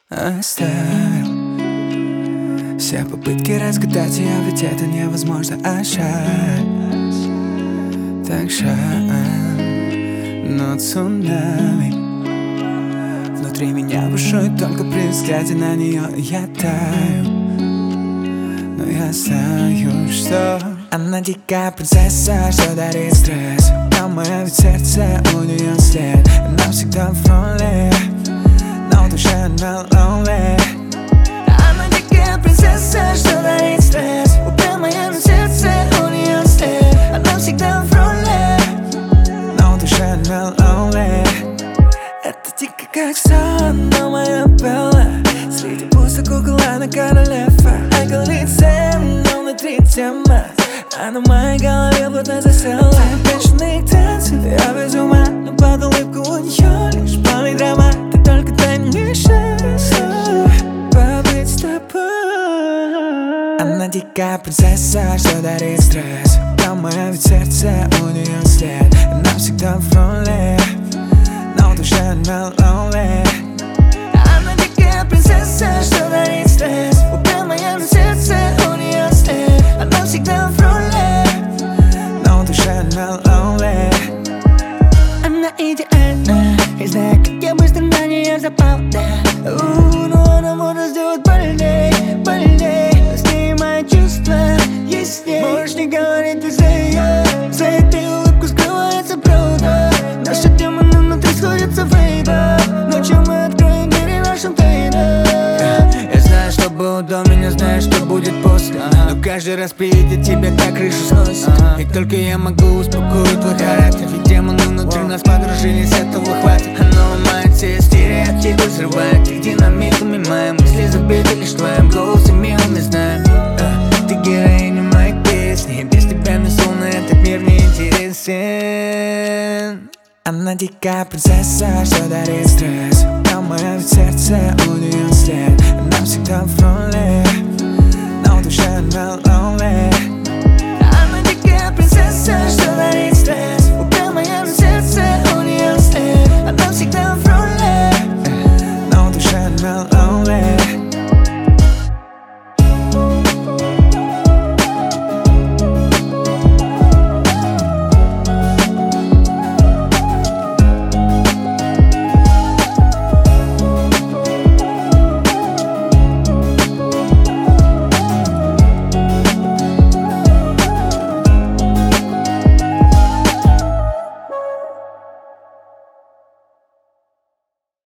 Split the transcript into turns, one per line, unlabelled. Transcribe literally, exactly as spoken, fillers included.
Оставил все попытки разгадать ее, ведь это невозможно, а жаль. Так жаль, но цунами внутри меня бушует только при взгляде на нее. Я таю, но я знаю, что она дикая принцесса, что дарит стресс. Но мое ведь сердце, у нее след. Она всегда в роли, но в душе она lonely. Она дикая принцесса, что дарит стресс. Убил мое сердце, у нее след. Она всегда в роли, но в душе она lonely. Это дико как сон, но моя Белла. Среди пустых угол она королева. А лице, но внутри тема. А на моей голове плотно засела. Бешеные танцы, я без ума. Но под улыбку у нее лишь полидрама. Ты только дай мне шанс побыть с тобой. Она дикая принцесса, что дарит стресс. Но мое ведь сердце, у нее след. Она всегда в роли, но в душе она lonely. Она дикая принцесса, что дарит стресс. Убил мое сердце, у нее след. Она всегда в роли, но в душе она lonely. Она идеальна, и знаю, как я быстро на нее запал, да. У, но она может сделать больней, больней. С ней мои чувства есть с ней. Можешь не говорить, ты за ее. За этой улыбку скрывается правда. Наши демоны внутри сходятся в рейдах. Ночью мы откроем двери нашим тайнам. Я знаю, что было до меня, знаю, что будет после. Но каждый раз при виде тебя так крышу сносит. И только я могу успокоить твой характер. Ведь демоны внутри нас подружились, этого хватит. Оно ломает все стереотипы, взрывает их динамитами. Мои мысли забиты лишь твоим голосом, и мы знаем. Ты героиня моих песней. Без тебя мне словно этот мир не интересен. Она дикая принцесса, что дарит стресс. Но мое сердце,